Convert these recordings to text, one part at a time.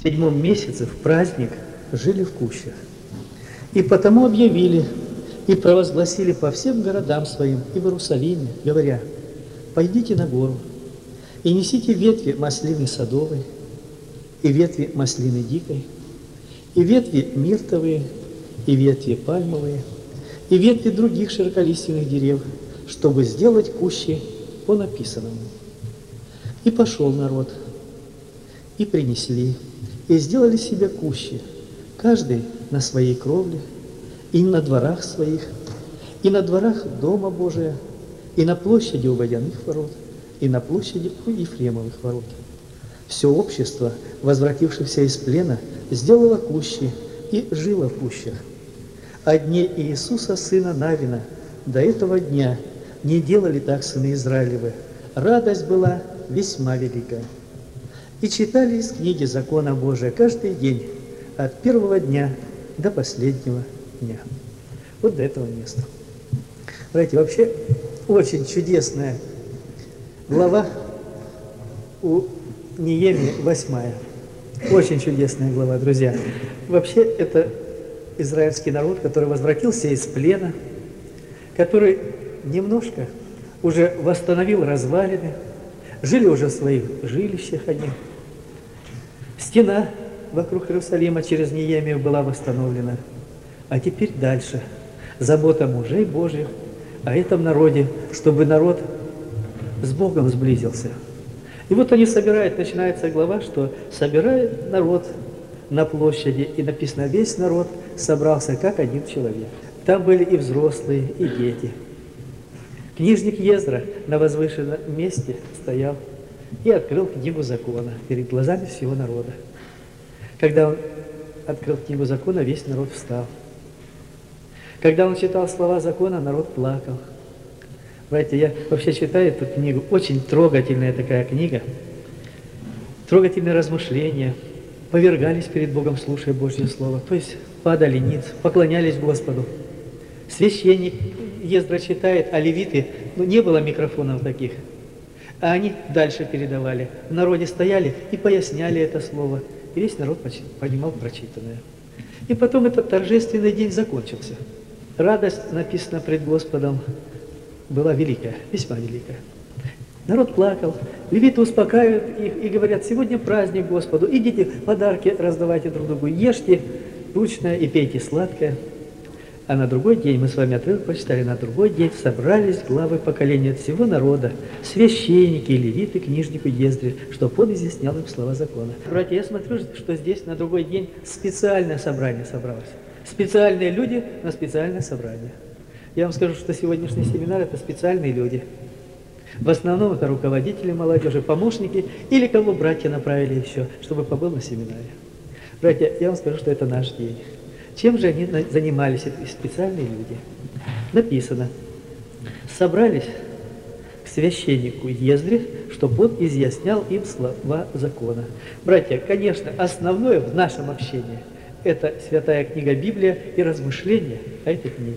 В 7-м месяце, в праздник, жили в кущах. И потому объявили и провозгласили по всем городам своим и в Иерусалиме, говоря: «Пойдите на гору и несите ветви маслины садовой, и ветви маслины дикой, и ветви миртовые, и ветви пальмовые, и ветви других широколиственных дерев, чтобы сделать кущи по написанному». И пошел народ, и принесли, и сделали себе кущи, каждый на своей кровле, и на дворах своих, и на дворах Дома Божия, и на площади у водяных ворот, и на площади у Ефремовых ворот. Все общество, возвратившееся из плена, сделало кущи и жило в кущах. О дне Иисуса, сына Навина, до этого дня не делали так сыны Израилевы. Радость была весьма велика. И читали из книги закона Божия каждый день, от первого дня до последнего дня. Вот до этого места. Знаете, вообще очень чудесная глава у Неемии 8. Очень чудесная глава, друзья. Вообще это израильский народ, который возвратился из плена, который немножко уже восстановил развалины, жили уже в своих жилищах они. Стена вокруг Иерусалима через Неемию была восстановлена. А теперь дальше. Забота мужей Божьих о этом народе, чтобы народ с Богом сблизился. И вот они собирают, начинается глава, что собирает народ на площади, и написано, весь народ собрался как один человек. Там были и взрослые, и дети. Книжник Ездра на возвышенном месте стоял и открыл книгу закона перед глазами всего народа. Когда он открыл книгу закона, весь народ встал. Когда он читал слова закона, народ плакал. Знаете, я вообще читаю эту книгу, очень трогательная такая книга, трогательные размышления, повергались перед Богом, слушая Божье Слово, то есть падали ниц, поклонялись Господу. Священник Ездра читает, а левиты, не было микрофонов таких, а они дальше передавали. В народе стояли и поясняли это слово, и весь народ понимал прочитанное. И потом этот торжественный день закончился. Радость, написано пред Господом, была великая, весьма великая. Народ плакал, левиты успокаивают их и говорят: сегодня праздник Господу, идите подарки раздавайте друг другу, ешьте тучное и пейте сладкое. А на другой день, мы с вами отрывок прочитали, на другой день собрались главы поколения всего народа, священники, левиты, книжнику Ездре, чтобы он изъяснял им слова закона. Братья, я смотрю, что здесь на другой день специальное собрание собралось. Специальные люди на специальное собрание. Я вам скажу, что сегодняшний семинар – это специальные люди. В основном это руководители молодежи, помощники или кого братья направили еще, чтобы побыл на семинаре. Братья, я вам скажу, что это наш день. Чем же они занимались, эти специальные люди? Написано: собрались к священнику Ездре, чтобы он изъяснял им слова закона. Братья, конечно, основное в нашем общении – это святая книга Библия и размышления о этой книге.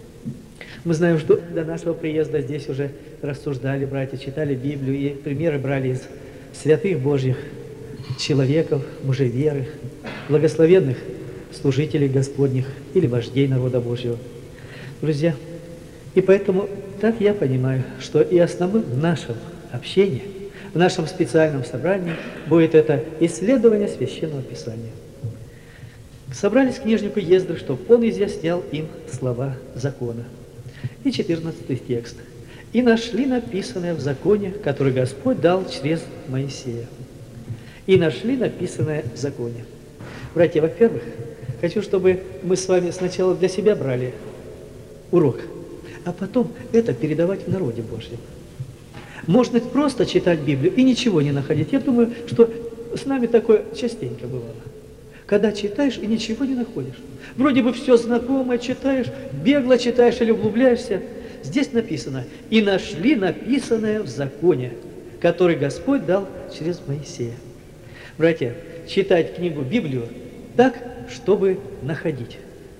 Мы знаем, что до нашего приезда здесь уже рассуждали братья, читали Библию, и примеры брали из святых Божьих человеков, мужей веры, благословенных служителей Господних или вождей народа Божьего. Друзья, и поэтому так я понимаю, что и основным в нашем общении, в нашем специальном собрании будет это исследование Священного Писания. Собрались к книжнику Ездре, чтобы он изъяснял им слова закона. И 14 текст. «И нашли написанное в законе, который Господь дал через Моисея». И нашли написанное в законе. Братья, во-первых, хочу, чтобы мы с вами сначала для себя брали урок, а потом это передавать в народе Божьем. Можно просто читать Библию и ничего не находить. Я думаю, что с нами такое частенько бывало. Когда читаешь и ничего не находишь. Вроде бы все знакомое читаешь, бегло читаешь или углубляешься. Здесь написано: «И нашли написанное в законе, который Господь дал через Моисея». Братья, читать книгу Библию так, чтобы находить.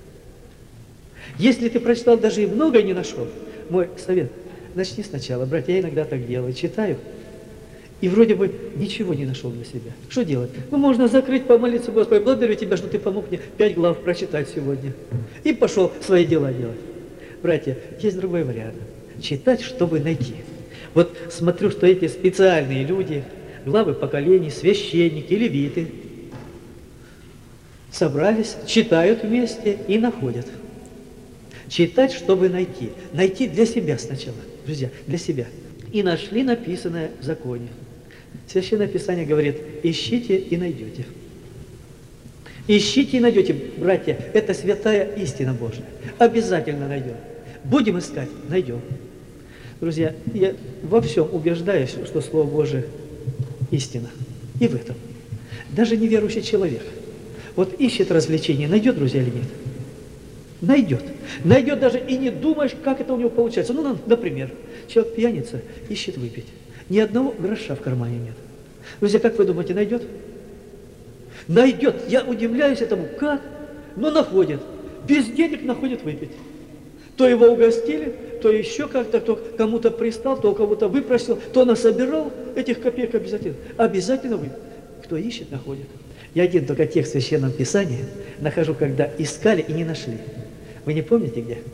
Если ты прочитал даже и много не нашел, мой совет: начни сначала. Братья, я иногда так делаю, читаю, И вроде бы ничего не нашел для себя. Что делать? Ну, можно закрыть, помолиться, Господи, благодарю Тебя, что Ты помог мне 5 глав прочитать сегодня. И пошел свои дела делать. Братья, есть другой вариант. Читать, чтобы найти. Вот смотрю, что эти специальные люди, главы поколений, священники, левиты, собрались, читают вместе и находят. Читать, чтобы найти. Найти для себя сначала, друзья, для себя. И нашли написанное в законе. Священное Писание говорит, ищите и найдете. Ищите и найдете, братья, это святая истина Божия. Обязательно найдем. Будем искать, найдем. Друзья, я во всем убеждаюсь, что Слово Божие истина. И в этом. Даже неверующий человек. Вот ищет развлечения, найдет, друзья, или нет? Найдет. Найдет даже и не думаешь, как это у него получается. Ну, например, человек пьяница ищет выпить. Ни одного гроша в кармане нет. Друзья, как вы думаете, найдет? Найдет. Я удивляюсь этому. Как? Но находит. Без денег находит выпить. То его угостили, то еще как-то, кто кому-то пристал, то у кого-то выпросил, то насобирал этих копеек обязательно. Обязательно выпить. Кто ищет, находит. Я один только текст в Священном Писании нахожу, когда искали и не нашли. Вы не помните где?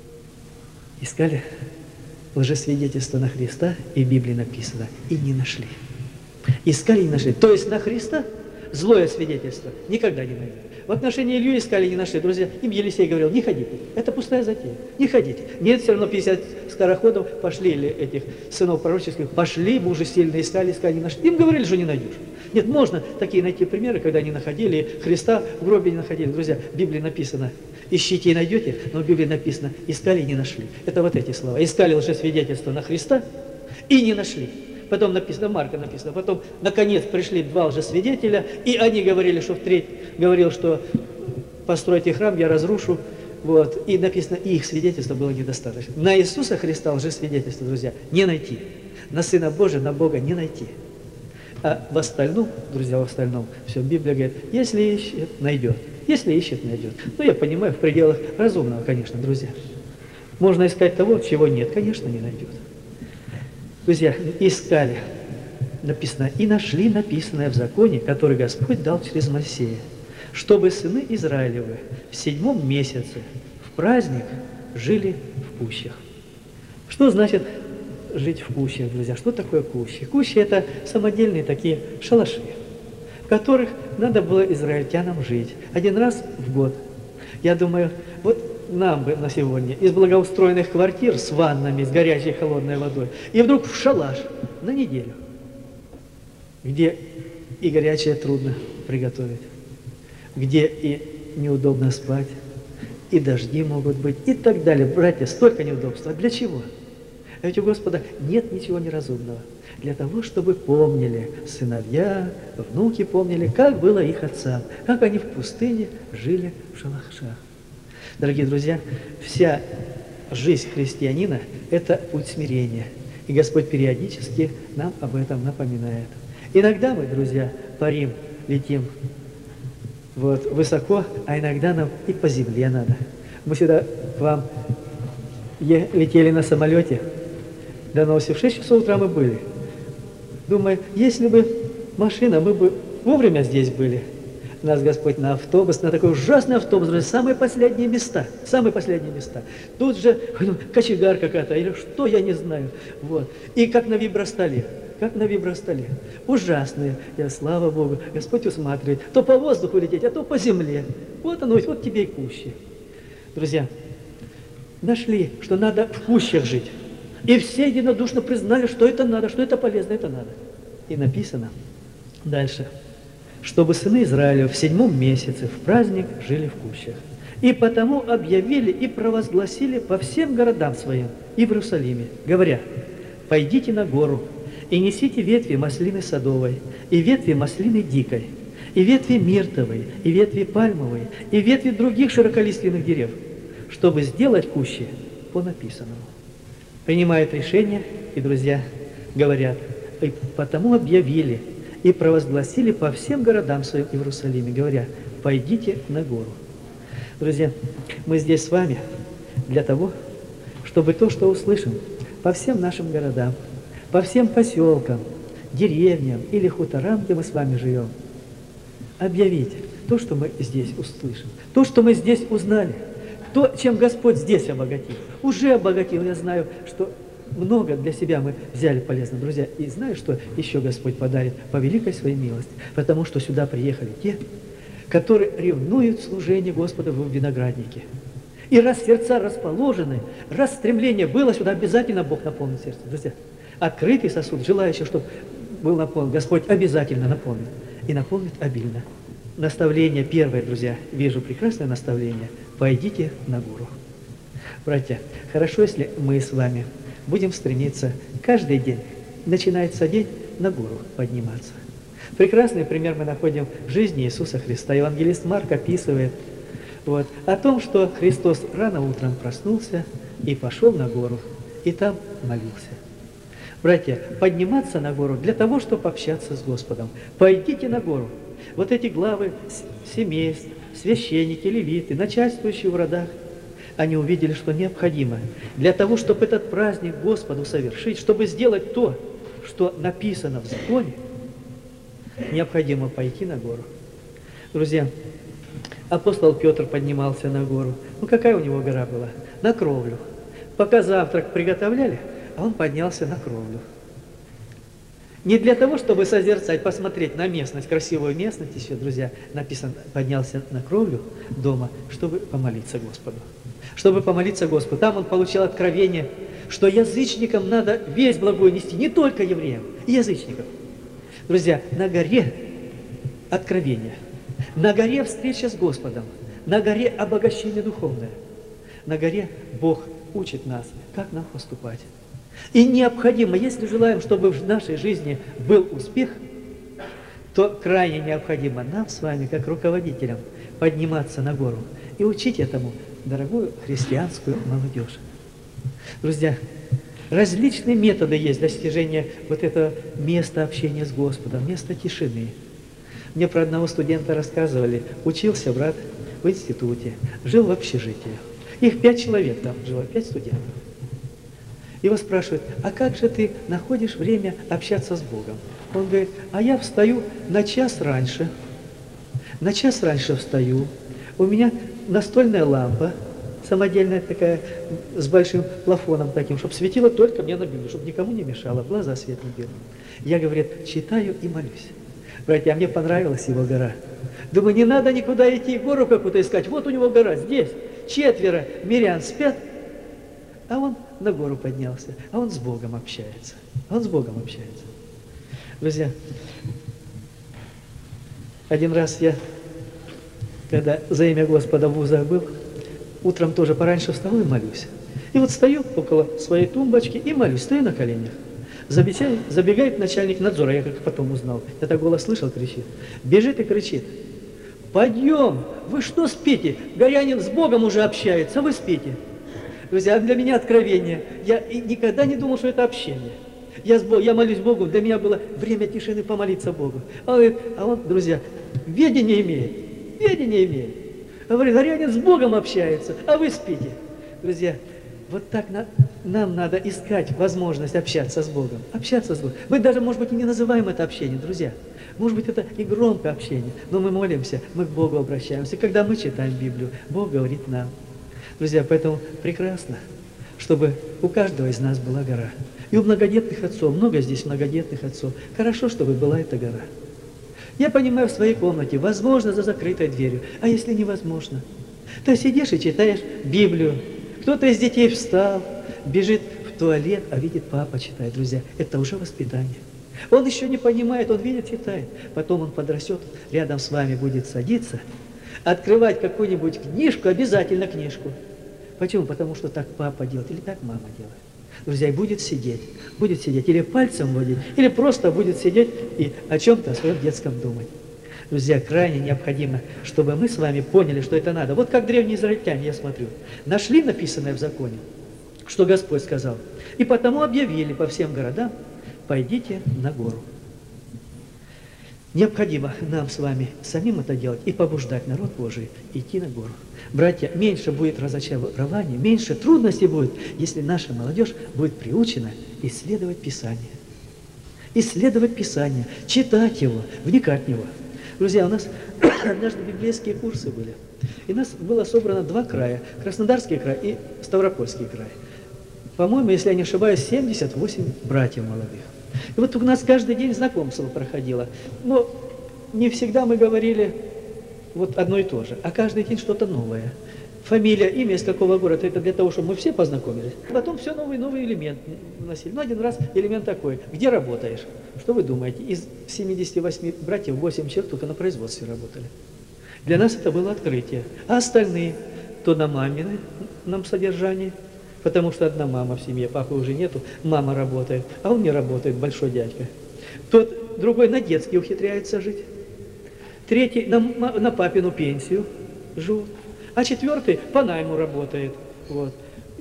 Искали лжесвидетельство на Христа, и в Библии написано, и не нашли. Искали и не нашли. То есть на Христа злое свидетельство никогда не найдет. В отношении Илью искали и не нашли. Друзья, им Елисей говорил, не ходите, это пустая затея, не ходите. Нет, все равно 50 скороходов пошли, или этих сынов пророческих, пошли, мужи сильно искали, не нашли. Им говорили, что не найдешь. Нет, можно такие найти примеры, когда они находили, Христа в гробе не находили. Друзья, в Библии написано, ищите и найдете, но в Библии написано, искали и не нашли. Это вот эти слова. Искали лжесвидетельство на Христа и не нашли. Потом написано, Марка написано, потом, наконец, пришли 2 лжесвидетеля, и они говорили, что говорил, что постройте храм, я разрушу. Вот. И написано, и их свидетельство было недостаточно. На Иисуса Христа лжесвидетельство, друзья, не найти. На Сына Божия, на Бога не найти. А в остальном, друзья, в остальном, все, Библия говорит, если ищет, найдет. Если ищет, найдет. Ну, я понимаю, в пределах разумного, конечно, друзья. Можно искать того, чего нет, конечно, не найдет. Друзья, искали, написано, и нашли написанное в законе, который Господь дал через Моисея, чтобы сыны Израилевы в 7 месяце в праздник жили в кущах. Что значит жить в кущах, друзья? Что такое кущи? Кущи – это самодельные такие шалаши, в которых надо было израильтянам жить 1 раз в год. Я думаю, вот нам бы на сегодня из благоустроенных квартир с ваннами, с горячей холодной водой, и вдруг в шалаш на неделю, где и горячее трудно приготовить, где и неудобно спать, и дожди могут быть, и так далее. Братья, столько неудобств. А для чего? А ведь у Господа нет ничего неразумного. Для того, чтобы помнили сыновья, внуки помнили, как было их отцам, как они в пустыне жили в шалашах. Дорогие друзья, вся жизнь христианина – это путь смирения. И Господь периодически нам об этом напоминает. Иногда мы, друзья, парим, летим вот, высоко, а иногда нам и по земле надо. Мы сюда к вам летели на самолете, до Новости, в 6 часов утра мы были. Думаю, если бы машина, мы бы вовремя здесь были. Нас Господь на автобус, на такой ужасный автобус, самые последние места, самые последние места. Тут же кочегар какая-то, или что, я не знаю. Вот. И как на вибростоле, Ужасные. Я, слава Богу, Господь усматривает. То по воздуху лететь, а то по земле. Вот оно, вот тебе и кущи. Друзья, нашли, что надо в кущах жить. И все единодушно признали, что это надо, что это полезно, это надо. И написано дальше, чтобы сыны Израиля в 7 месяце в праздник жили в кущах. И потому объявили и провозгласили по всем городам своим и в Иерусалиме, говоря, пойдите на гору и несите ветви маслины садовой, и ветви маслины дикой, и ветви миртовой, и ветви пальмовой, и ветви других широколиственных дерев, чтобы сделать кущи по написанному. Принимают решение, и, друзья, говорят, и потому объявили и провозгласили по всем городам своим в Иерусалиме, говоря, пойдите на гору. Друзья, мы здесь с вами для того, чтобы то, что услышим, по всем нашим городам, по всем поселкам деревням или хуторам, где мы с вами живем, объявить то, что мы здесь услышим, то, что мы здесь узнали, то, чем Господь здесь обогатил. Уже обогатил, я знаю, что много для себя мы взяли полезно, друзья. И знаю, что еще Господь подарит по великой своей милости, потому что сюда приехали те, которые ревнуют служение Господа в винограднике. И раз сердца расположены, раз стремление было сюда, обязательно Бог наполнит сердце. Друзья, открытый сосуд, желающий, чтобы был наполнен, Господь обязательно наполнит. И наполнит обильно. Наставление первое, друзья, вижу прекрасное наставление. Пойдите на гору. Братья, хорошо, если мы с вами будем стремиться каждый день, начинается день, на гору подниматься. Прекрасный пример мы находим в жизни Иисуса Христа. Евангелист Марк описывает о том, что Христос рано утром проснулся и пошел на гору, и там молился. Братья, подниматься на гору для того, чтобы общаться с Господом. Пойдите на гору. Вот эти главы семейств, священники, левиты, начальствующие в родах, они увидели, что необходимо для того, чтобы этот праздник Господу совершить, чтобы сделать то, что написано в законе, необходимо пойти на гору. Друзья, апостол Петр поднимался на гору. Ну, какая у него гора была? На кровлю. Пока завтрак приготовляли, а он поднялся на кровлю. Не для того, чтобы созерцать, посмотреть на местность, красивую местность, еще, друзья, написано, поднялся на кровлю дома, чтобы помолиться Господу. Чтобы помолиться Господу. Там он получил откровение, что язычникам надо весть благую нести, не только евреям, и язычникам. Друзья, на горе откровение, на горе встреча с Господом, на горе обогащение духовное, на горе Бог учит нас, как нам поступать. И необходимо, если желаем, чтобы в нашей жизни был успех, то крайне необходимо нам с вами, как руководителям, подниматься на гору и учить этому дорогую христианскую молодежь. Друзья, различные методы есть достижения этого места общения с Господом, места тишины. Мне про одного студента рассказывали, учился брат в институте, жил в общежитии. Их 5 человек там жило, 5 студентов. Его спрашивают, а как же ты находишь время общаться с Богом? Он говорит, а я встаю на час раньше встаю, у меня настольная лампа, самодельная такая, с большим плафоном таким, чтобы светило только мне на Библию, чтобы никому не мешало, в глаза свет не бил. Я, говорит, читаю и молюсь. Братья, а мне понравилась его гора. Думаю, не надо никуда идти, гору какую-то искать. Вот у него гора, здесь 4 мирян спят, а он на гору поднялся, а он с Богом общается. Друзья, один раз я, когда за имя Господа в вузах был, утром тоже пораньше встал и молюсь. И вот стою около своей тумбочки и молюсь, стою на коленях. Забегает начальник надзора, я как потом узнал, я так голос слышал, кричит. Бежит и кричит, подъем, вы что спите? Горянин с Богом уже общается, а вы спите. Друзья, для меня откровение. Я никогда не думал, что это общение. Я молюсь Богу, для меня было время тишины помолиться Богу. А он, друзья, ведение имеет. Говорит, Горянин с Богом общается, а вы спите. Друзья, вот так нам надо искать возможность общаться с Богом. Мы даже, может быть, и не называем это общение, друзья. Может быть, это и громкое общение, но мы молимся, мы к Богу обращаемся. Когда мы читаем Библию, Бог говорит нам. Друзья, поэтому прекрасно, чтобы у каждого из нас была гора. И у многодетных отцов, много здесь многодетных отцов, хорошо, чтобы была эта гора. Я понимаю, в своей комнате, возможно, за закрытой дверью, а если невозможно, то сидишь и читаешь Библию. Кто-то из детей встал, бежит в туалет, а видит, папа читает, друзья. Это уже воспитание. Он еще не понимает, он видит, читает. Потом он подрастет, рядом с вами будет садиться, открывать какую-нибудь книжку, обязательно книжку. Почему? Потому что так папа делает, или так мама делает. Друзья, и будет сидеть, или пальцем водить, или просто будет сидеть и о чем-то, о своем детском думать. Друзья, крайне необходимо, чтобы мы с вами поняли, что это надо. Вот как древние израильтяне, я смотрю, нашли написанное в законе, что Господь сказал, и потому объявили по всем городам, пойдите на гору. Необходимо нам с вами самим это делать и побуждать народ Божий идти на гору. Братья, меньше будет разочарования, меньше трудностей будет, если наша молодежь будет приучена исследовать Писание. исследовать Писание, читать его, вникать в него. Друзья, у нас однажды библейские курсы были. И у нас было собрано два края. Краснодарский край и Ставропольский край. По-моему, если я не ошибаюсь, 78 братьев молодых. И вот у нас каждый день знакомство проходило. Но не всегда мы говорили вот одно и то же, а каждый день что-то новое. Фамилия, имя, из какого города, это для того, чтобы мы все познакомились. Потом все новый элемент вносили. Ну, один раз элемент такой. Где работаешь? Что вы думаете? Из 78 братьев 8 человек только на производстве работали. Для нас это было открытие. А остальные, то на мамином содержании, потому что одна мама в семье, папы уже нету, мама работает, а он не работает, большой дядька. Тот, другой на детский ухитряется жить. Третий на папину пенсию живут. А четвертый по найму работает. Вот.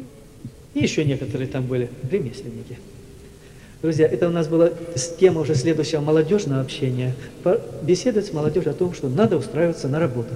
И еще некоторые там были ремесленники. Друзья, это у нас была тема уже следующего молодежного общения. Беседовать с молодежью о том, что надо устраиваться на работу.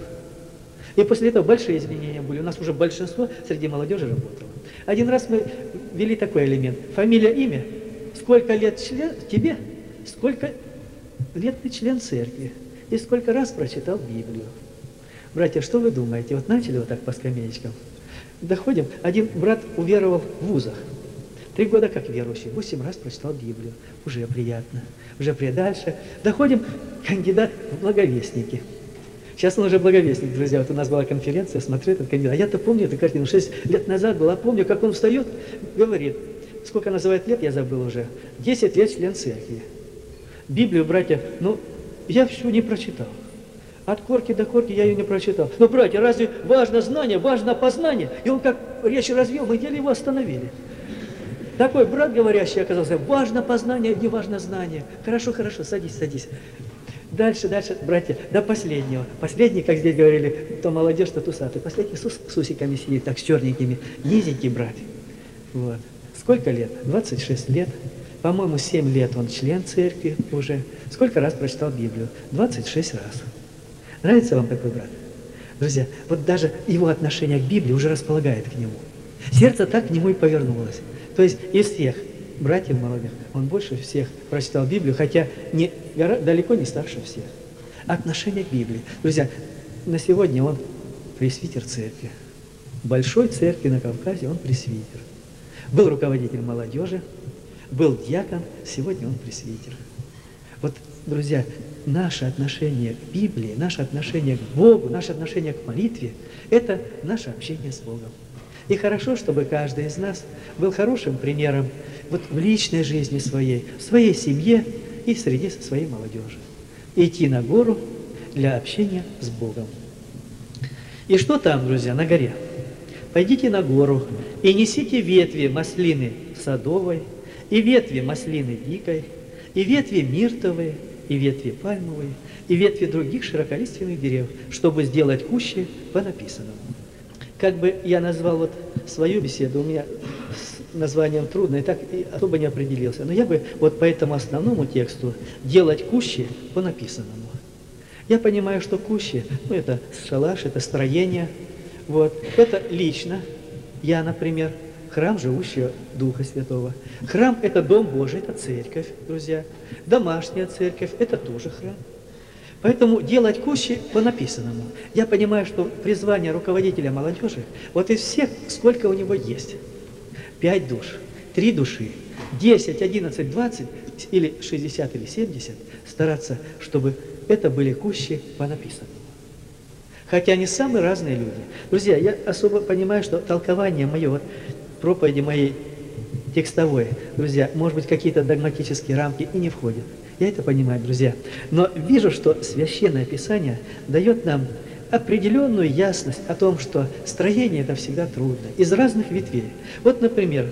И после этого большие изменения были. У нас уже большинство среди молодежи работало. Один раз мы ввели такой элемент. Фамилия, имя. Сколько лет тебе, сколько лет ты член церкви. И сколько раз прочитал Библию. Братья, что вы думаете? Вот начали вот так по скамеечкам. Доходим. Один брат уверовал в вузах. 3 года как верующий. 8 раз прочитал Библию. Уже приятно. Уже дальше. Доходим. Кандидат в благовестники. Сейчас он уже благовестник, друзья. Вот у нас была конференция, смотрю этот кандидат. А я-то помню эту картину. 6 лет назад была. Помню, как он встает, говорит. Сколько называет лет, я забыл уже. 10 лет член церкви. Библию, братья, ну, я всю не прочитал. От корки до корки я ее не прочитал. Но, братья, разве важно знание, важно познание? И он как речь развел, мы еле его остановили. Такой брат говорящий оказался, важно познание, не важно знание. Хорошо, хорошо, садись, садись. Дальше, братья, до последнего. Последний, как здесь говорили, то молодежь, то тусатый. Последний с усиками сидит, так, с черненькими. Низенький брат. Вот. Сколько лет? 26 лет. По-моему, 7 лет он член церкви уже. Сколько раз прочитал Библию? 26 раз. Нравится вам такой брат? Друзья, вот даже его отношение к Библии уже располагает к нему. Сердце так к нему и повернулось. То есть из всех братьев молодых он больше всех прочитал Библию, хотя далеко не старше всех. Отношение к Библии. Друзья, на сегодня он пресвитер церкви. Большой церкви на Кавказе он пресвитер. Был руководитель молодежи, был диакон, сегодня он пресвитер. Вот, друзья, наше отношение к Библии, наше отношение к Богу, наше отношение к молитве – это наше общение с Богом. И хорошо, чтобы каждый из нас был хорошим примером вот в личной жизни своей, в своей семье и среди своей молодежи. Идти на гору для общения с Богом. И что там, друзья, на горе? Пойдите на гору и несите ветви маслины садовой, и ветви маслины дикой, и ветви миртовые, и ветви пальмовые, и ветви других широколиственных дерев, чтобы сделать кущи по написанному. Как бы я назвал вот свою беседу, у меня с названием трудно, и так и особо не определился. Но я бы вот по этому основному тексту делать кущи по написанному. Я понимаю, что кущи, ну это шалаш, это строение, вот, это лично. Я, например, храм живущего Духа Святого. Храм – это Дом Божий, это церковь, друзья. Домашняя церковь – это тоже храм. Поэтому делать кущи по написанному. Я понимаю, что призвание руководителя молодежи, вот из всех, сколько у него есть. 5 душ, 3 души, 10, 11, 20 или 60 или 70, стараться, чтобы это были кущи по написанному. Хотя они самые разные люди. Друзья, я особо понимаю, что толкование мое, вот, проповеди моей текстовой, друзья, может быть, какие-то догматические рамки и не входят. Я это понимаю, друзья. Но вижу, что Священное Писание дает нам определенную ясность о том, что строение это всегда трудно, из разных ветвей. Вот, например,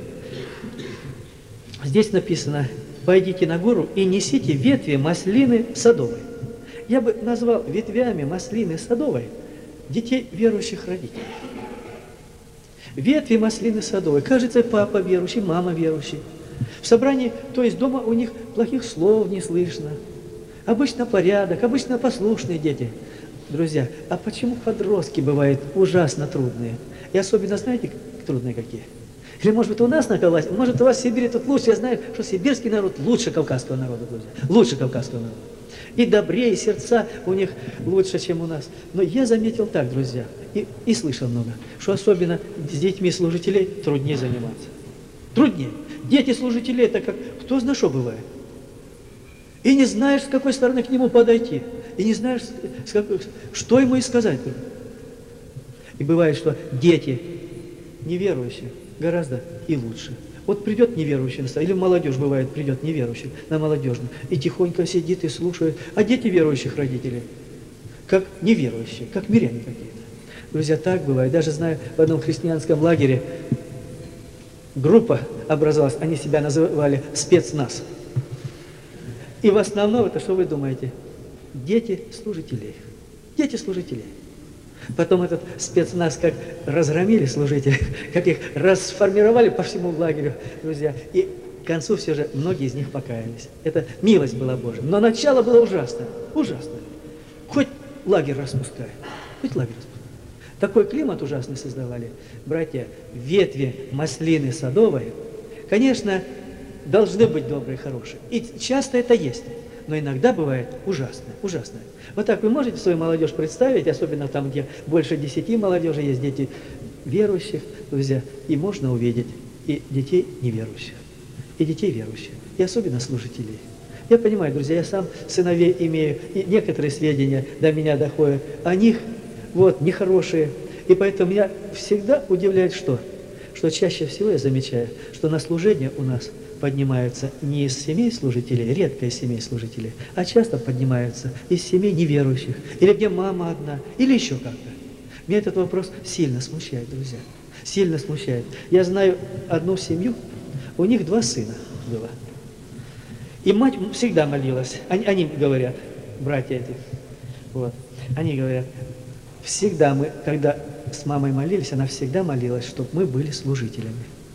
здесь написано: «Пойдите на гору и несите ветви маслины садовой». Я бы назвал ветвями маслины садовой детей верующих родителей. Ветви маслины садовой. Кажется, папа верующий, мама верующий. В собрании, то есть дома у них плохих слов не слышно. Обычно порядок, обычно послушные дети. Друзья, а почему подростки бывают ужасно трудные? И особенно, знаете, трудные какие? Или, может быть, у нас на Кавказе, может, у вас в Сибири тут лучше. Я знаю, что сибирский народ лучше кавказского народа, друзья. Лучше кавказского народа. И добрее, и сердца у них лучше, чем у нас. Но я заметил так, друзья, и слышал много, что особенно с детьми служителей труднее заниматься. Труднее. Дети служителей, это как, кто знает, что бывает. И не знаешь, с какой стороны к нему подойти. И не знаешь, что ему и сказать. И бывает, что дети неверующие гораздо и лучше. Вот придет неверующий, или молодежь бывает, придет неверующий на молодежную, и тихонько сидит и слушает. А дети верующих родителей, как неверующие, как миряне какие-то. Друзья, так бывает. Даже знаю, в одном христианском лагере группа образовалась, они себя называли спецназ. И в основном, это что вы думаете? Дети служителей. Дети служителей. Потом этот спецназ как разгромили служителей, как их расформировали по всему лагерю, друзья. И к концу все же многие из них покаялись. Это милость была Божия. Но начало было ужасное. Ужасное. Хоть лагерь распускай. Хоть лагерь распускай. Такой климат ужасный создавали. Братья, ветви маслины садовой, конечно, должны быть добрые, хорошие. И часто это есть. Но иногда бывает ужасное, ужасное. Вот так вы можете свою молодежь представить, особенно там, где больше 10 молодежи есть, дети верующих, друзья, и можно увидеть и детей неверующих, и детей верующих, и особенно служителей. Я понимаю, друзья, я сам сыновей имею, и некоторые сведения до меня доходят о них, вот, нехорошие. И поэтому меня всегда удивляет что чаще всего я замечаю, что на служение у нас поднимаются не из семей служителей, редко из семей служителей, а часто поднимаются из семей неверующих, или где мама одна, или еще как-то. Меня этот вопрос сильно смущает, друзья, сильно смущает. Я знаю одну семью, у них 2 сына было. И мать всегда молилась. Они говорят, братья эти, вот, они говорят, всегда мы, когда с мамой молились, она всегда молилась, чтобы мы были служителями.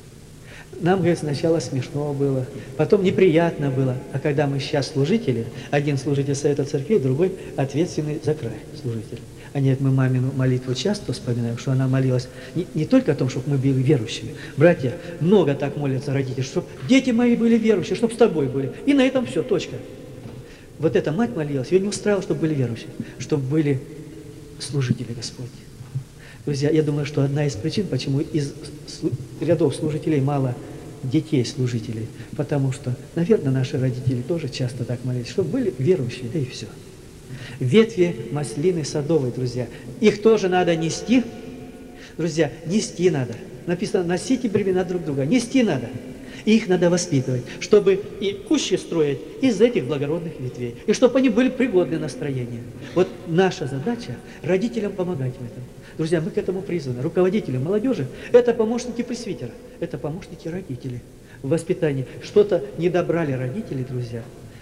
Нам, говорит, сначала смешно было, потом неприятно было, а когда мы сейчас служители, один служитель Совета Церквей, другой ответственный за край служитель. Они, мы мамину молитву часто вспоминаем, что она молилась не только о том, чтобы мы были верующими. Братья, много так молятся родители, чтобы дети мои были верующие, чтобы с тобой были. И на этом все, точка. Вот эта мать молилась, ее не устраивало, чтобы были верующие, чтобы были служители Господни. Друзья, я думаю, что одна из причин, почему из рядов служителей мало детей-служителей, потому что, наверное, наши родители тоже часто так молились, чтобы были верующие, да и все. Ветви маслины садовой, друзья, их тоже надо нести. Друзья, нести надо. Написано, носите бремена друг друга. Нести надо. И их надо воспитывать, чтобы и кущи строить из этих благородных ветвей. И чтобы они были пригодны на строение. Вот наша задача родителям помогать в этом. Друзья, мы к этому призваны. Руководители молодежи – это помощники пресвитера, это помощники родителей в воспитании. Что-то не добрали родители, друзья.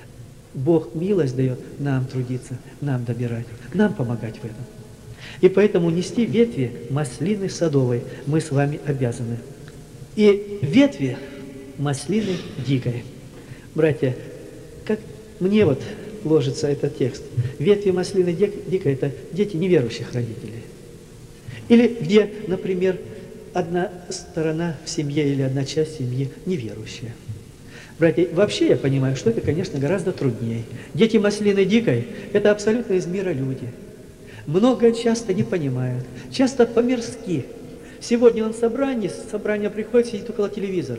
Бог милость дает нам трудиться, нам добирать, нам помогать в этом. И поэтому нести ветви маслины садовой мы с вами обязаны. И ветви маслины дикой. Братья, как мне вот ложится этот текст. Ветви маслины дикой – это дети неверующих родителей. Или где, например, одна сторона в семье или одна часть семьи неверующая. Братья, вообще я понимаю, что это, конечно, гораздо труднее. Дети маслины дикой – это абсолютно из мира люди. Многое часто не понимают, часто по-мирски. Сегодня он в собрание приходит, сидит около телевизора.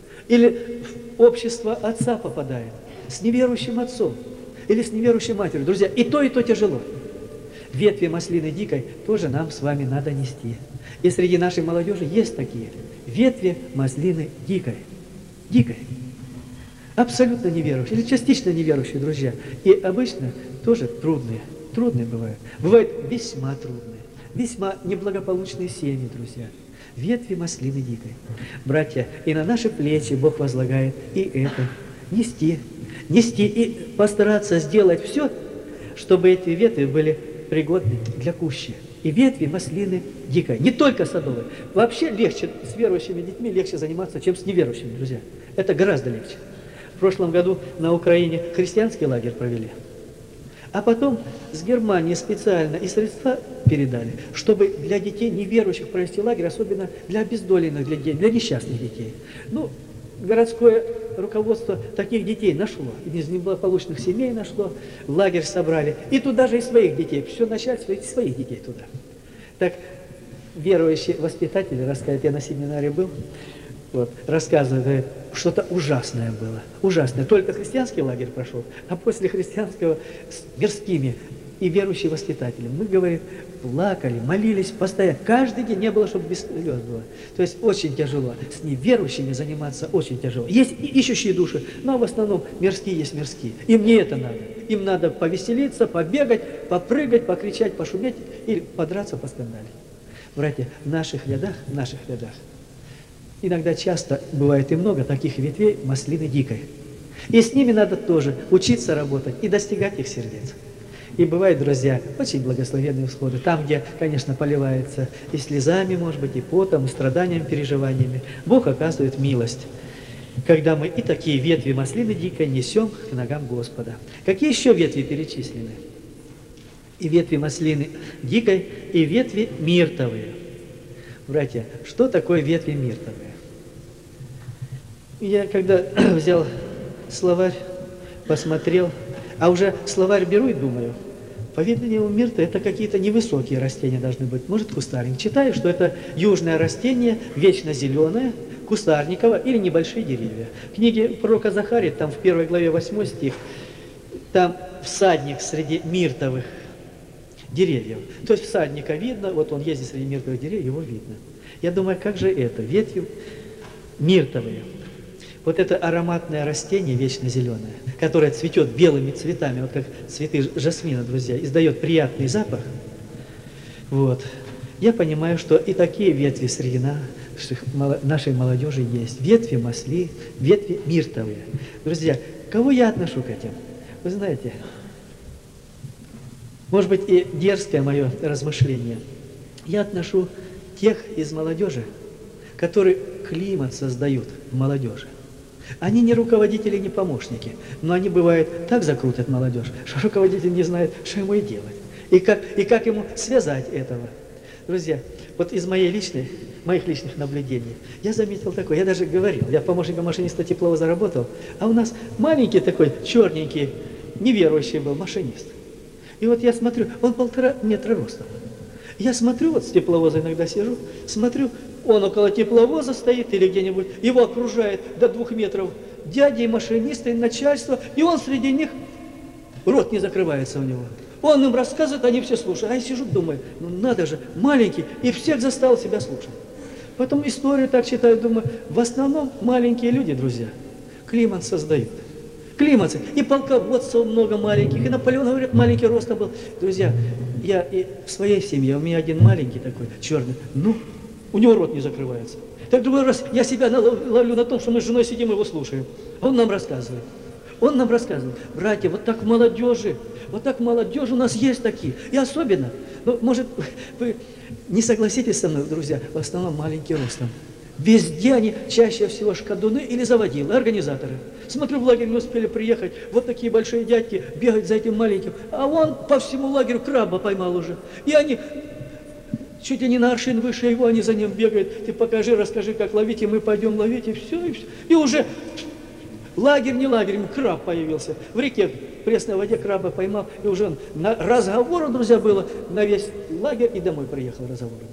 Или в общество отца попадает с неверующим отцом или с неверующей матерью. Друзья, и то тяжело. Ветви маслины дикой тоже нам с вами надо нести. И среди нашей молодежи есть такие. Ветви маслины дикой. Дикой. Абсолютно неверующие или частично неверующие, друзья. И обычно тоже трудные. Трудные бывают. Бывают весьма трудные. Весьма неблагополучные семьи, друзья. Ветви маслины дикой. Братья, и на наши плечи Бог возлагает и это. Нести. Нести и постараться сделать все, чтобы эти ветви были пригодны для кущи. И ветви маслины дикой. Не только садовой. Вообще легче, с верующими детьми легче заниматься, чем с неверующими, друзья. Это гораздо легче. В прошлом году на Украине христианский лагерь провели. А потом с Германии специально и средства передали, чтобы для детей неверующих провести лагерь, особенно для обездоленных детей, для несчастных детей. Ну, городское руководство таких детей нашло, из неблагополучных семей нашло, в лагерь собрали, и туда же и своих детей, все начальство, и своих детей туда. Так верующие воспитатели рассказывают, я на семинаре был, вот, рассказывают, говорят, что-то ужасное было, ужасное. Только христианский лагерь прошел, а после христианского с мирскими и верующие воспитатели. Мы, говорит, плакали, молились постоянно. Каждый день, не было, чтобы без слез было. То есть очень тяжело. С неверующими заниматься очень тяжело. Есть ищущие души, но в основном мирские есть мирские. Им не это надо. Им надо повеселиться, побегать, попрыгать, покричать, пошуметь или подраться, поскандалить. Братья, в наших рядах, иногда часто бывает и много таких ветвей маслины дикой. И с ними надо тоже учиться работать и достигать их сердец. И бывают, друзья, очень благословенные всходы. Там, где, конечно, поливается и слезами, может быть, и потом, и страданиями, переживаниями. Бог оказывает милость, когда мы и такие ветви маслины дикой несем к ногам Господа. Какие еще ветви перечислены? И ветви маслины дикой, и ветви миртовые. Братья, что такое ветви миртовые? Я когда взял словарь, посмотрел, а уже словарь беру и думаю, по-видимому, мирта это какие-то невысокие растения должны быть, может кустарник. Читаю, что это южное растение, вечно зеленое, кустарниковое или небольшие деревья. В книге пророка Захария, там в 1 главе 8 стих, там всадник среди миртовых деревьев. То есть всадника видно, вот он ездит среди миртовых деревьев, его видно. Я думаю, как же это? Ветви миртовые. Вот это ароматное растение, вечно зеленое, которое цветет белыми цветами, вот как цветы жасмина, друзья, издает приятный запах. Вот. Я понимаю, что и такие ветви среди нашей молодежи есть. Ветви масли, ветви миртовые. Друзья, кого я отношу к этим? Вы знаете, может быть, и дерзкое мое размышление. Я отношу тех из молодежи, которые климат создают в молодежи. Они не руководители, не помощники, но они, бывает, так закрутят молодежь, что руководитель не знает, что ему и делать, и как ему связать этого. Друзья, вот из моих личных наблюдений я заметил такое, я даже говорил, я помощником машиниста тепловоза работал, а у нас маленький такой, черненький, неверующий был машинист. И вот я смотрю, он 1,5 метра ростом. Я смотрю, вот с тепловоза иногда сижу, смотрю, он около тепловоза стоит или где-нибудь, его окружает до 2 метров дяди, машинисты, и начальство, и он среди них, рот не закрывается у него. Он им рассказывает, они все слушают. А я сижу, думаю, ну надо же, маленький, и всех заставил себя слушать. Потом историю так читаю, думаю, в основном маленькие люди, друзья, климат создают. Климат, и полководцев много маленьких, и Наполеон, говорят, маленький ростом был. Друзья, я и в своей семье, у меня один маленький такой, черный, ну, у него рот не закрывается. Так другой раз я себя ловлю на том, что мы с женой сидим и его слушаем. Он нам рассказывает. Он нам рассказывает. Братья, вот так молодежи у нас есть такие. И особенно, ну, может, вы не согласитесь со мной, друзья, в основном маленький ростом. Везде они чаще всего шкадуны или заводилы, организаторы. Смотрю, в лагерь не успели приехать, вот такие большие дядьки бегают за этим маленьким, а он по всему лагерю краба поймал уже. И они чуть ли не на аршин выше его, они за ним бегают. Ты покажи, расскажи, как ловить, и мы пойдем ловить, и все, и все. И уже лагерь не лагерем, краб появился. В реке, в пресной воде краба поймал, и уже он на разговору, друзья, было на весь лагерь, и домой приехал разговором.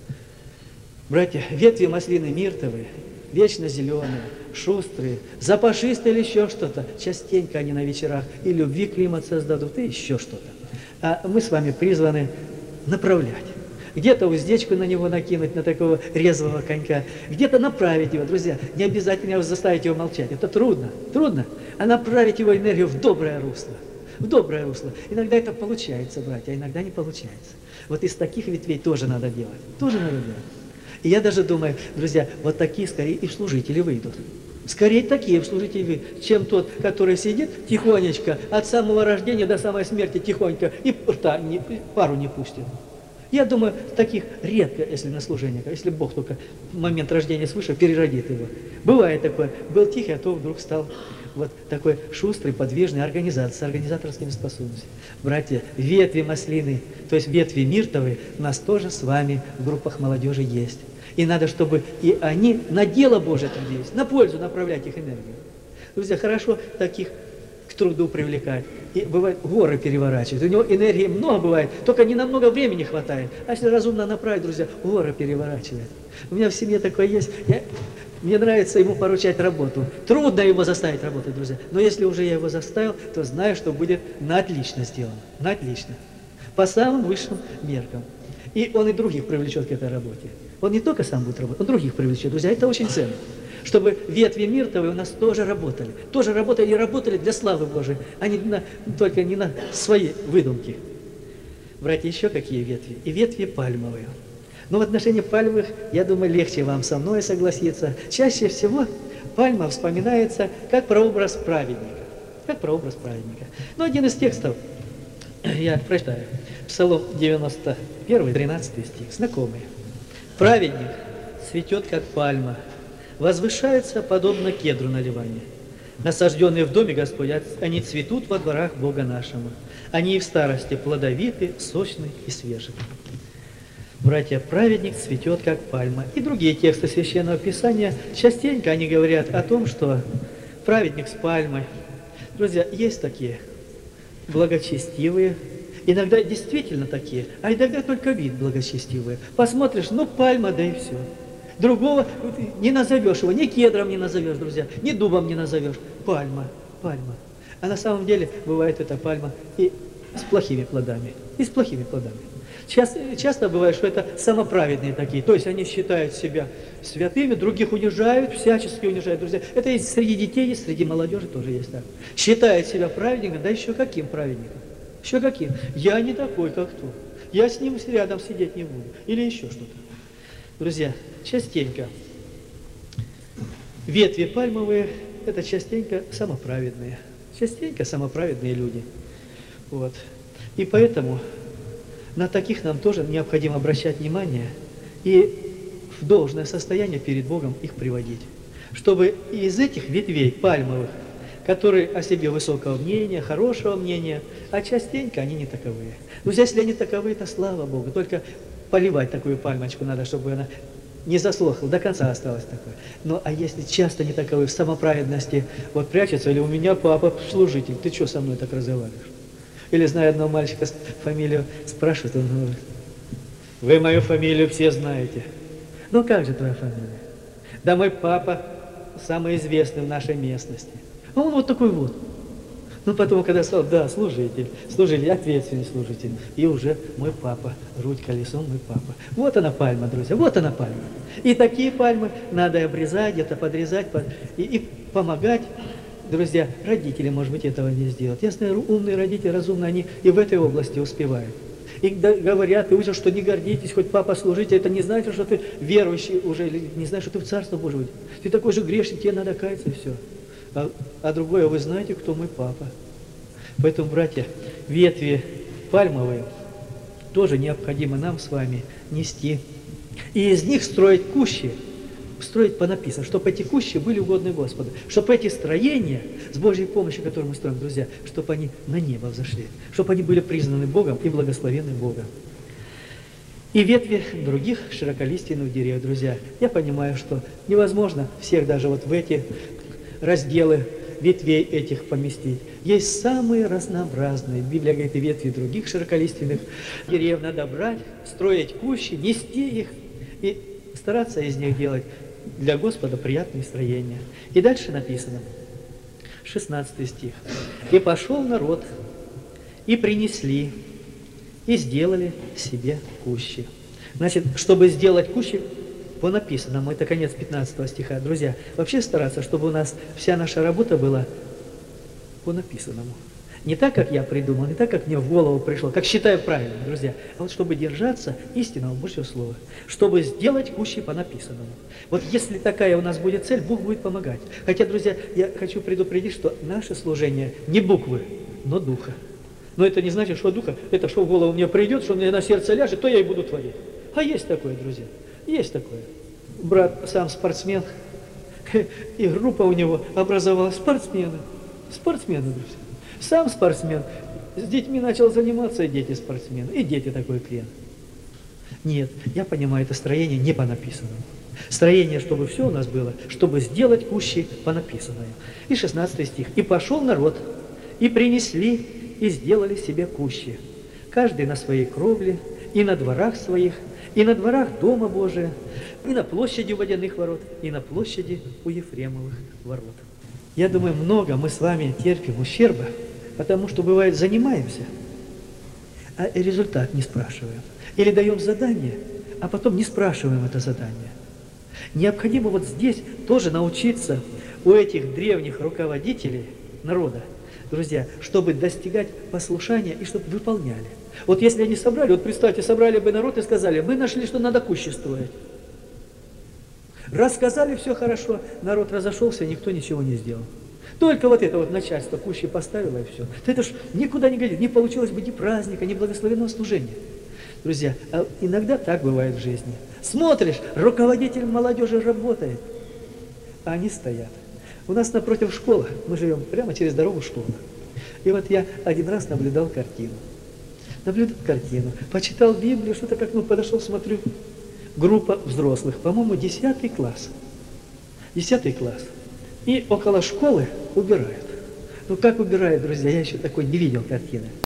Братья, ветви маслины миртовые, вечно зеленые, шустрые, запашистые или еще что-то. Частенько они на вечерах и любви климат создадут, и еще что-то. А мы с вами призваны направлять. Где-то уздечку на него накинуть, на такого резвого конька, где-то направить его, друзья. Не обязательно заставить его молчать, это трудно, а направить его энергию в доброе русло. В доброе русло. Иногда это получается, братья, а иногда не получается. Вот из таких ветвей тоже надо делать, И я даже думаю, друзья, вот такие скорее и в служители выйдут. Скорее такие в служители выйдут, чем тот, который сидит тихонечко, от самого рождения до самой смерти тихонько, и рта пару не пустит. Я думаю, таких редко, если на служениях, если Бог только в момент рождения свыше переродит его. Бывает такое, был тихий, а то вдруг стал вот такой шустрый, подвижный с организаторскими способностями. Братья, ветви маслины, то есть ветви миртовые, у нас тоже с вами в группах молодежи есть. И надо, чтобы и они на дело Божие трудились, на пользу направлять их энергию. Друзья, хорошо таких к труду привлекать. И бывает, горы переворачивать. У него энергии много бывает, только не намного времени хватает. А если разумно направить, друзья, горы переворачивает. У меня в семье такое есть. Мне нравится ему поручать работу. Трудно его заставить работать, друзья. Но если уже я его заставил, то знаю, что будет на отлично сделано. На отлично. По самым высшим меркам. И он и других привлечет к этой работе. Он не только сам будет работать, он других привлечет. Друзья, это очень ценно. Чтобы ветви миртовые у нас тоже работали. Тоже работали и работали для славы Божией, а не только не на свои выдумки. Братья, еще какие ветви? И ветви пальмовые. Но в отношении пальмовых, я думаю, легче вам со мной согласиться. Чаще всего пальма вспоминается как прообраз праведника. Как прообраз праведника. Но один из текстов, я прочитаю. Псалом 91, 13 стих, знакомый. Праведник цветет, как пальма, возвышается, подобно кедру на Ливане. Насажденные в доме Господня, они цветут во дворах Бога нашему. Они и в старости плодовиты, сочны и свежи. Братья, праведник цветет, как пальма. И другие тексты Священного Писания, частенько они говорят о том, что праведник с пальмой. Друзья, есть такие благочестивые, иногда действительно такие, а иногда только вид благочестивые. Посмотришь, ну пальма, да и все. Другого не назовешь его, ни кедром не назовешь, друзья, ни дубом не назовешь. Пальма, пальма. А на самом деле бывает эта пальма и с плохими плодами, и с плохими плодами. Часто бывает, что это самоправедные такие, то есть они считают себя святыми, других унижают, всячески унижают, друзья. Это есть среди детей, есть среди молодежи тоже есть так. Считают себя праведником, да еще каким праведником? Еще каким? Я не такой, как тот. Я с ним рядом сидеть не буду. Или еще что-то. Друзья, частенько ветви пальмовые – это частенько самоправедные. Частенько самоправедные люди. Вот. И поэтому на таких нам тоже необходимо обращать внимание и в должное состояние перед Богом их приводить. Чтобы из этих ветвей пальмовых, которые о себе высокого мнения, хорошего мнения, а частенько они не таковые. Друзья, если они таковые, то слава Богу. Только поливать такую пальмочку надо, чтобы она не засохла, до конца осталась такой. Ну, а если часто не таковые, в самоправедности вот прячется, или у меня папа служитель, ты что со мной так разговариваешь? Или, знаю одного мальчика, фамилию спрашивает, он говорит, вы мою фамилию все знаете. Ну, как же твоя фамилия? Да мой папа самый известный в нашей местности. А он вот такой вот. Ну, потом, когда сказал, да, служитель, ответственный служитель, и уже мой папа, руль колесом мой папа. Вот она пальма, друзья, вот она пальма. И такие пальмы надо обрезать, где-то подрезать, и помогать. Друзья, родители, может быть, этого не сделают. Я знаю, умные родители, разумные, они и в этой области успевают. И говорят, и учат, что не гордитесь, хоть папа служитель, это не значит, что ты верующий уже, или не знаешь, что ты в Царство Божие уйдешь. Ты такой же грешник, тебе надо каяться, и все. А другое, вы знаете, кто мой папа. Поэтому, братья, ветви пальмовые тоже необходимо нам с вами нести. И из них строить кущи, строить по написанному, чтобы эти кущи были угодны Господу, чтобы эти строения, с Божьей помощью, которые мы строим, друзья, чтобы они на небо взошли, чтобы они были признаны Богом и благословены Богом. И ветви других широколиственных деревьев, друзья. Я понимаю, что невозможно всех даже вот в эти разделы ветвей этих поместить. Есть самые разнообразные. Библия говорит, и ветви других широколиственных деревьев надо брать, строить кущи, нести их и стараться из них делать для Господа приятные строения. И дальше написано, 16 стих. «И пошел народ, и принесли, и сделали себе кущи». Значит, чтобы сделать кущи, по написанному, это конец 15 стиха. Друзья, вообще стараться, чтобы у нас вся наша работа была по написанному. Не так, как я придумал, не так, как мне в голову пришло, как считаю правильно, друзья, а вот чтобы держаться истинного Божьего Слова, чтобы сделать кущи по написанному. Вот если такая у нас будет цель, Бог будет помогать. Хотя, друзья, я хочу предупредить, что наше служение не буквы, но духа. Но это не значит, что духа, это что в голову мне придет, что мне на сердце ляжет, то я и буду творить. А есть такое, друзья, есть такое. Брат сам спортсмен, и группа у него образовалась спортсмены. Спортсмены, друзья. Сам спортсмен. С детьми начал заниматься, и дети спортсмены, и дети такой клиент. Нет, я понимаю, это строение не по написанному. Строение, чтобы все у нас было, чтобы сделать кущи по написанному. И 16 стих. «И пошел народ, и принесли, и сделали себе кущи, каждый на своей кровле, и на дворах своих, и на дворах Дома Божия, и на площади у водяных ворот, и на площади у Ефремовых ворот». Я думаю, много мы с вами терпим ущерба, потому что, бывает, занимаемся, а результат не спрашиваем. Или даем задание, а потом не спрашиваем это задание. Необходимо вот здесь тоже научиться у этих древних руководителей народа, друзья, чтобы достигать послушания и чтобы выполняли. Вот если они собрали, вот представьте, собрали бы народ и сказали, мы нашли, что надо кущи строить. Рассказали, все хорошо, народ разошелся, никто ничего не сделал. Только вот это вот начальство кущи поставило, и все. Это ж никуда не годится, не получилось бы ни праздника, ни благословенного служения. Друзья, а иногда так бывает в жизни. Смотришь, руководитель молодежи работает, а они стоят. У нас напротив школа, мы живем прямо через дорогу школа. И вот я один раз наблюдал картину. Почитал Библию, что-то как, подошел, смотрю, группа взрослых, по-моему, 10 класс. 10 класс. И около школы убирают. Ну как убирают, друзья, я еще такой не видел картины.